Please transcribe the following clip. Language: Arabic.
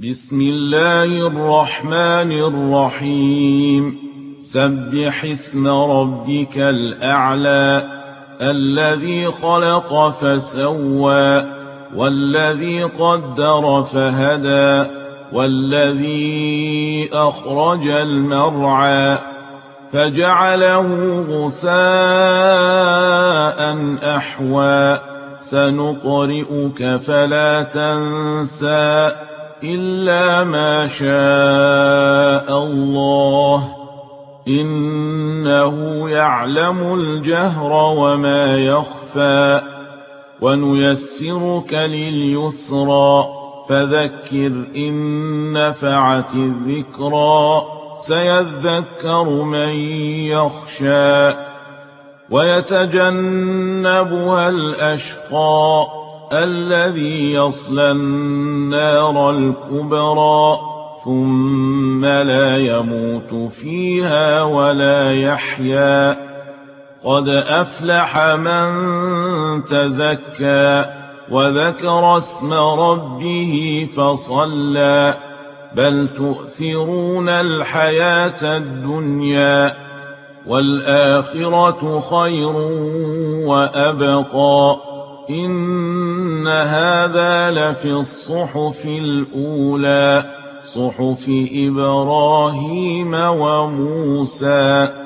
بسم الله الرحمن الرحيم سبح اسم ربك الأعلى الذي خلق فسوى والذي قدر فهدى والذي أخرج المرعى فجعله غثاء أحوى سنقرئك فلا تنسى إلا ما شاء الله إنه يعلم الجهر وما يخفى ونيسرك لليسرى فذكر إن نفعت الذكرى سيذكر من يخشى ويتجنبها الأشقى الذي يصلى النار الكبرى ثم لا يموت فيها ولا يحيا قد أفلح من تزكى وذكر اسم ربه فصلى بل تؤثرون الحياة الدنيا والآخرة خير وأبقى إن هذا لفي الصحف الأولى صحف إبراهيم وموسى.